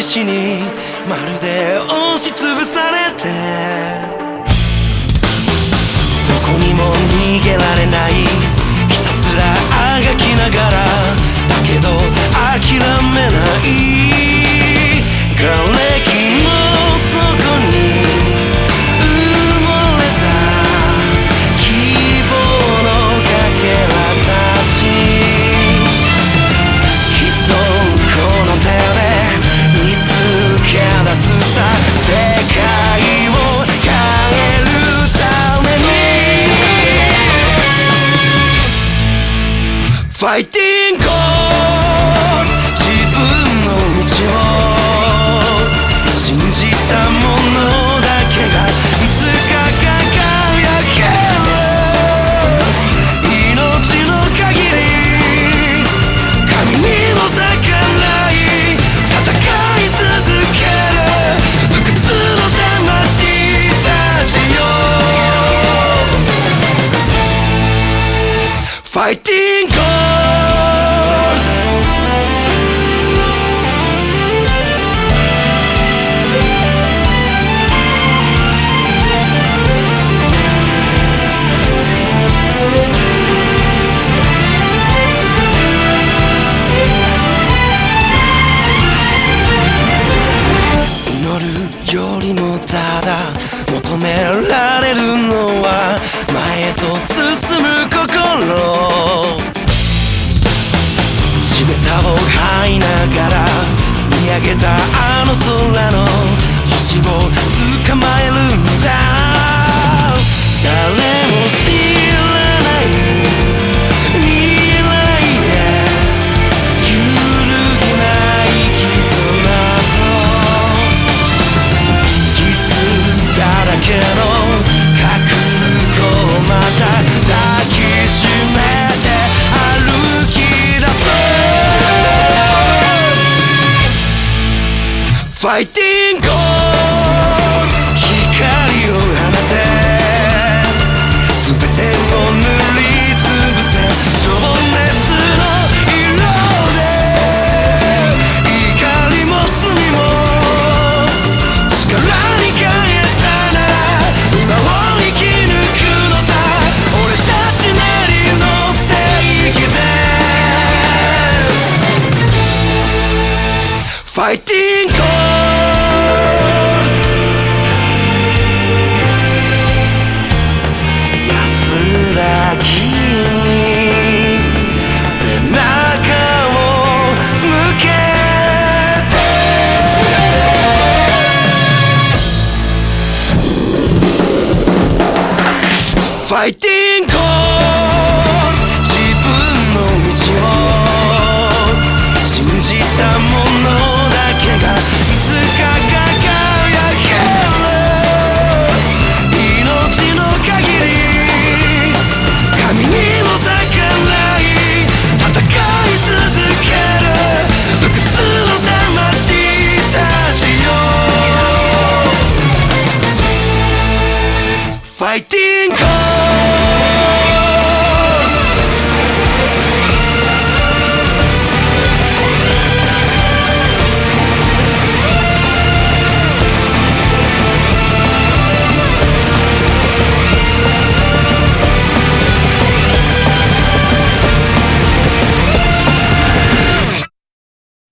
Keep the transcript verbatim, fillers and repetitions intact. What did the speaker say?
しにまるで押しつぶされて、どこにも逃げられない、ひたすらあがきながら、だけど諦めない、瓦礫の底に埋もれた希望のかけらたち、きっとこの手で見つけ出すさ、世界を変えるためにファイティングゴール、自分の道を信じたものだけがいつか輝ける、命の限り神にも逆らい戦い続ける不屈の魂たちよ、ファイティングゴール。よりもただ求められるのは前へと進む心、地べたを這いながら見上げたあの空の星を捕まえるんだ、誰も知らない未来へ揺るぎない絆だらけの覚悟をまた抱きしめて歩き出そう、ファイティングゴール、光を放て全てを塗りつぶせ、情熱の色で怒りも罪も力に変え今を生き抜くのさ、俺たちなりの正義でファイティングゴール、安らぎに背中を向けてファイティングゴール、自分の道を信じたものだけがいつか輝ける、命の限り神にも逆らい戦い続ける不屈の魂たちよ、ファイティング